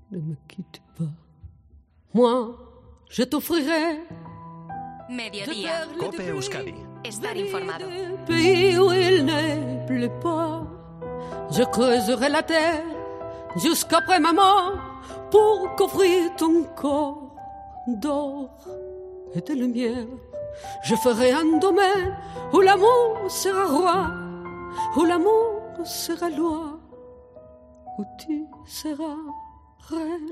Ne me quitte pas. Moi, je t'offrirai Mediodía. COPE Euskadi. Estar informado. Pays où il ne pleut pas. Je creuserai la terre jusqu'après ma mort pour couvrir ton corps d'or et de lumière. Je ferai un domaine où l'amour sera roi, où l'amour sera loi, où tu seras reine.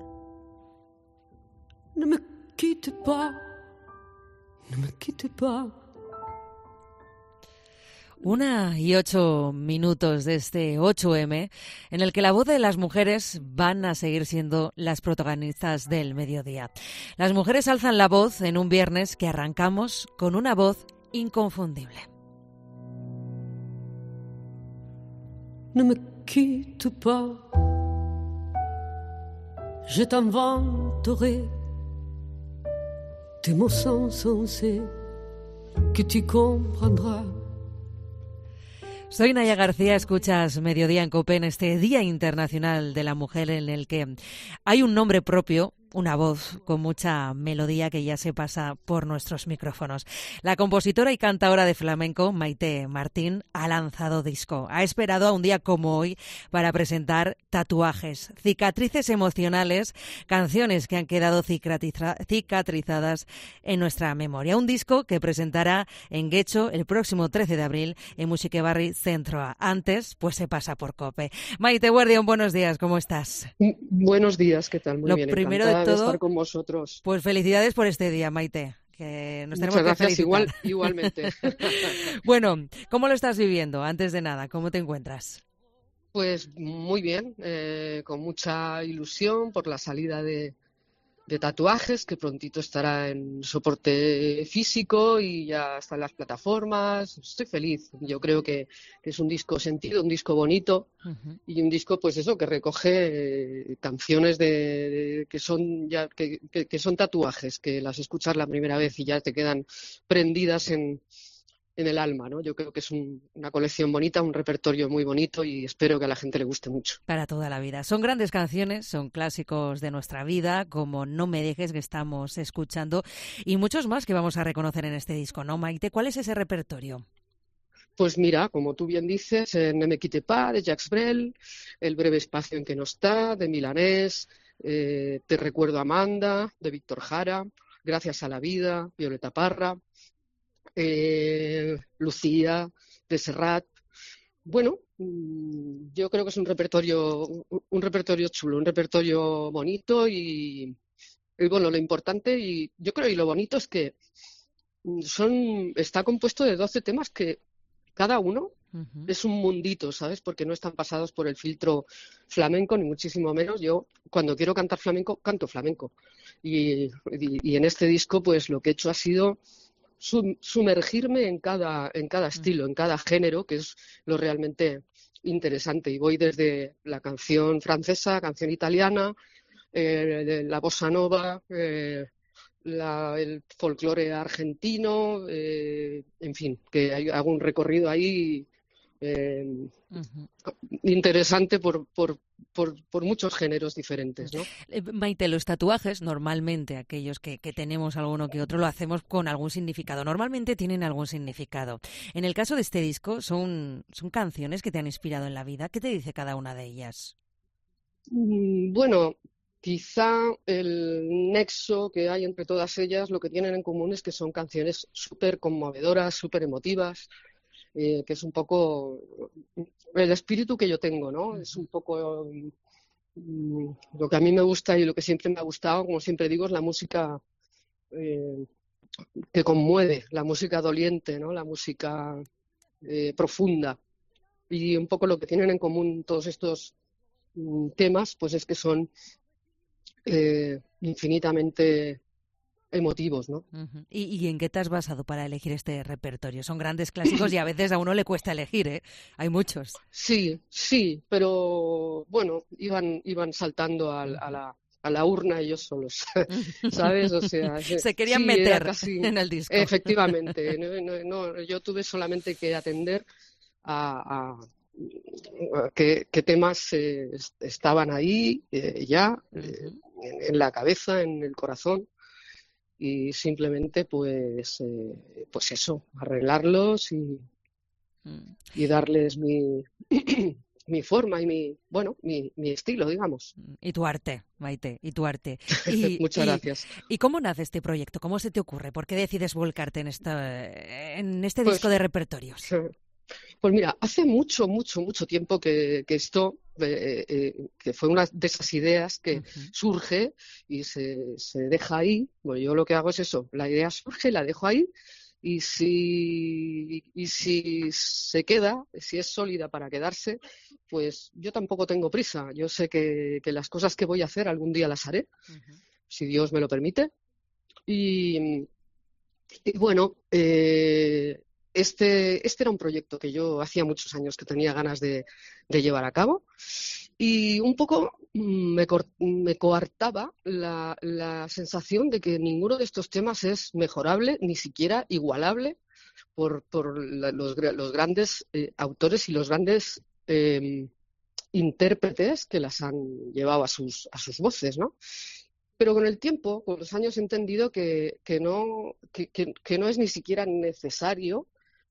Ne me quitte pas, ne me quitte pas. 1:08 de este 8M, en el que la voz de las mujeres van a seguir siendo las protagonistas del mediodía. Las mujeres alzan la voz en un viernes que arrancamos con una voz inconfundible. Ne me quitte pas, je t'inventerai des mots insensés que tu comprendras. Soy Naya García, escuchas Mediodía en COPE en este Día Internacional de la Mujer en el que hay un nombre propio, una voz con mucha melodía que ya se pasa por nuestros micrófonos. La compositora y cantadora de flamenco, Maite Martín, ha lanzado disco. Ha esperado a un día como hoy para presentar Tatuajes, cicatrices emocionales, canciones que han quedado cicatrizadas en nuestra memoria. Un disco que presentará en Getxo el próximo 13 de abril en Musikebarri Zentroa. Antes, pues se pasa por COPE. Maite Guardión, buenos días, ¿cómo estás? Buenos días, ¿qué tal? Muy Lo bien, primero encantada de todo, estar con vosotros. Pues felicidades por este día, Maite, que nos tenemos Muchas que gracias, felicitar. igualmente. Bueno, ¿cómo lo estás viviendo? Antes de nada, ¿cómo te encuentras? Pues muy bien, con mucha ilusión por la salida de Tatuajes, que prontito estará en soporte físico y ya está en las plataformas. Estoy feliz. Yo creo que es un disco sentido, un disco bonito y un disco, pues eso, que recoge canciones que son ya que son tatuajes, que las escuchas la primera vez y ya te quedan prendidas en el alma, ¿no? Yo creo que es una colección bonita, un repertorio muy bonito y espero que a la gente le guste mucho. Para toda la vida. Son grandes canciones, son clásicos de nuestra vida, como No me dejes, que estamos escuchando, y muchos más que vamos a reconocer en este disco, ¿no, Maite? ¿Cuál es ese repertorio? Pues mira, como tú bien dices, Ne me quitte pas, de Jacques Brel, El breve espacio en que no está, de Milanés, Te recuerdo Amanda, de Víctor Jara, Gracias a la vida, Violeta Parra, Lucía, de Serrat. Bueno, yo creo que es un repertorio chulo, un repertorio bonito y bueno, lo importante y yo creo y lo bonito es que está compuesto de 12 temas que cada uno es un mundito, ¿sabes? Porque no están pasados por el filtro flamenco, ni muchísimo menos. Yo, cuando quiero cantar flamenco, canto flamenco. Y en este disco, pues lo que he hecho ha sido sumergirme en cada estilo, en cada género, que es lo realmente interesante. Y voy desde la canción francesa, canción italiana, la bossa nova, el folclore argentino, en fin, que hago un recorrido ahí interesante por muchos géneros diferentes, ¿no? Maite, los tatuajes, normalmente aquellos que tenemos alguno que otro, lo hacemos con algún significado. Normalmente tienen algún significado. En el caso de este disco, son canciones que te han inspirado en la vida. ¿Qué te dice cada una de ellas? Bueno, quizá el nexo que hay entre todas ellas, lo que tienen en común es que son canciones súper conmovedoras, súper emotivas, que es un poco el espíritu que yo tengo, ¿no? Es un poco lo que a mí me gusta y lo que siempre me ha gustado, como siempre digo, es la música que conmueve, la música doliente, ¿no? La música profunda. Y un poco lo que tienen en común todos estos temas, pues es que son infinitamente emotivos, ¿no? ¿Y en qué te has basado para elegir este repertorio? Son grandes clásicos y a veces a uno le cuesta elegir, ¿eh? Hay muchos. Sí, pero bueno, iban saltando a la urna ellos solos, ¿sabes? O sea, se querían sí, meter casi, en el disco. Efectivamente, no, yo tuve solamente que atender a qué temas estaban ahí ya en la cabeza, en el corazón, y simplemente pues eso, arreglarlos y darles mi forma y mi estilo, digamos. Y tu arte, Maite, y tu arte. Muchas gracias. ¿Y cómo nace este proyecto? ¿Cómo se te ocurre? ¿Por qué decides volcarte en este disco de repertorios? Pues mira, hace mucho tiempo que esto, que fue una de esas ideas que surge y se deja ahí. Bueno, yo lo que hago es eso, la idea surge, la dejo ahí, y si se queda, si es sólida para quedarse, pues yo tampoco tengo prisa. Yo sé que las cosas que voy a hacer algún día las haré, si Dios me lo permite. Y bueno, este era un proyecto que yo hacía muchos años que tenía ganas de llevar a cabo, y un poco me coartaba la sensación de que ninguno de estos temas es mejorable, ni siquiera igualable por los grandes autores y los grandes intérpretes que las han llevado a sus voces, ¿no? Pero con el tiempo, con los años, he entendido que no es ni siquiera necesario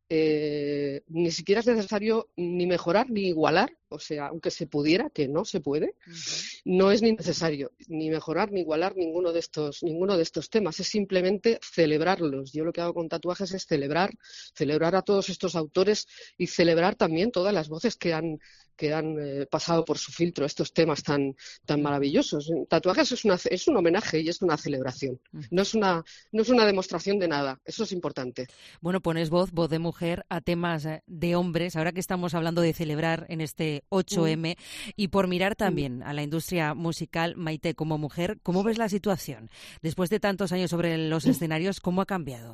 ni mejorar ni igualar, o sea, aunque se pudiera, que no se puede, no es ni necesario ni mejorar ni igualar ninguno de estos temas, es simplemente celebrarlos. Yo lo que hago con tatuajes es celebrar a todos estos autores y celebrar también todas las voces que han pasado por su filtro estos temas tan maravillosos. Tatuajes es un homenaje y es una celebración. No es una demostración de nada. Eso es importante. Bueno, pones voz de mujer a temas de hombres, ahora que estamos hablando de celebrar en este 8M, y por mirar también a la industria musical, Maite, como mujer, ¿cómo ves la situación? Después de tantos años sobre los escenarios, ¿cómo ha cambiado?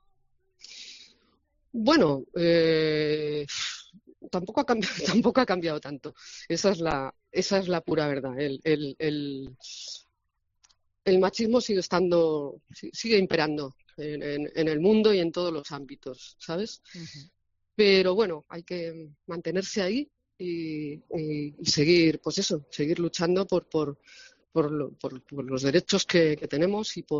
Bueno, tampoco ha cambiado tanto. Esa es la pura verdad. El machismo sigue imperando en el mundo y en todos los ámbitos, ¿sabes? Pero bueno, hay que mantenerse ahí y seguir, pues eso, seguir luchando por los derechos que tenemos y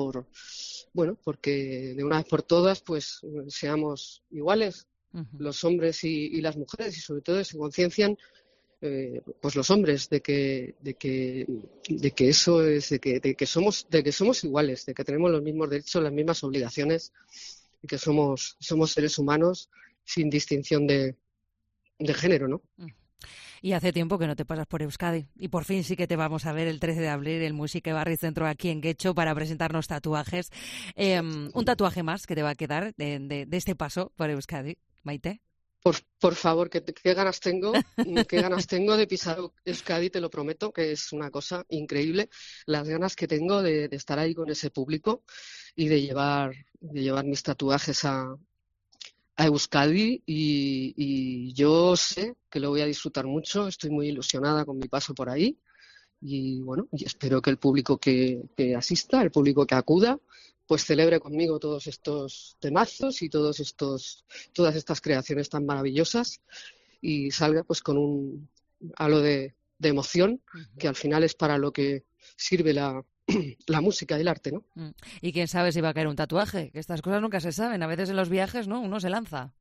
porque de una vez por todas pues seamos iguales. Los hombres y las mujeres, y sobre todo se conciencian pues los hombres de que eso es, de que somos iguales, de que tenemos los mismos derechos, las mismas obligaciones, y que somos seres humanos sin distinción de género, ¿no? Y hace tiempo que no te pasas por Euskadi. Y por fin sí que te vamos a ver el 13 de abril el Music Barri Centro aquí en Getxo para presentarnos tatuajes. Un tatuaje más que te va a quedar de este paso por Euskadi, Maite. Por favor, qué ganas tengo de pisar Euskadi, te lo prometo, que es una cosa increíble. Las ganas que tengo de estar ahí con ese público y de llevar mis tatuajes a Euskadi, y yo sé que lo voy a disfrutar mucho. Estoy muy ilusionada con mi paso por ahí, y bueno, y espero que el público que asista, el público que acuda, pues celebre conmigo todos estos temazos y todas estas creaciones tan maravillosas, y salga pues con un halo de emoción, que al final es para lo que sirve la música y el arte, ¿no? Y quién sabe si va a caer un tatuaje, que estas cosas nunca se saben. A veces en los viajes, ¿no? Uno se lanza.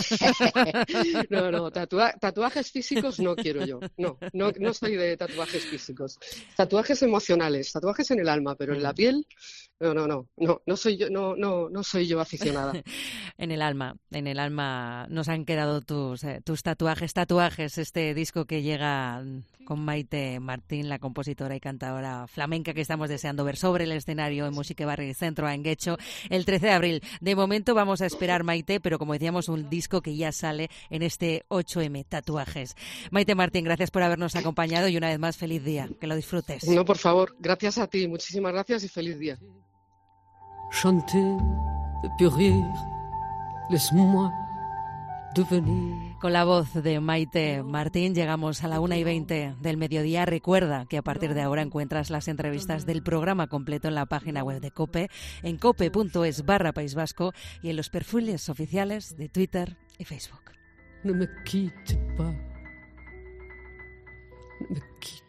No, tatuajes físicos no quiero yo. No soy de tatuajes físicos. Tatuajes emocionales, tatuajes en el alma, pero en la piel, no soy yo aficionada. En el alma nos han quedado tus tatuajes, este disco que llega con Maite Martín, la compositora y cantadora flamenca que estamos deseando ver sobre el escenario en Music Barri Centro en Getxo el 13 de abril. De momento vamos a esperar, Maite, pero como decíamos, un disco que ya sale en este 8M, Tatuajes. Maite Martín, gracias por habernos acompañado y una vez más, feliz día, que lo disfrutes. No, por favor, gracias a ti, muchísimas gracias y feliz día. Chanter, puis rire, laisse-moi devenir. Con la voz de Maite Martín llegamos a la 1:20 del mediodía. Recuerda que a partir de ahora encuentras las entrevistas del programa completo en la página web de COPE, en cope.es/País Vasco, y en los perfiles oficiales de Twitter y Facebook. ne me quitte pas, ne me quitte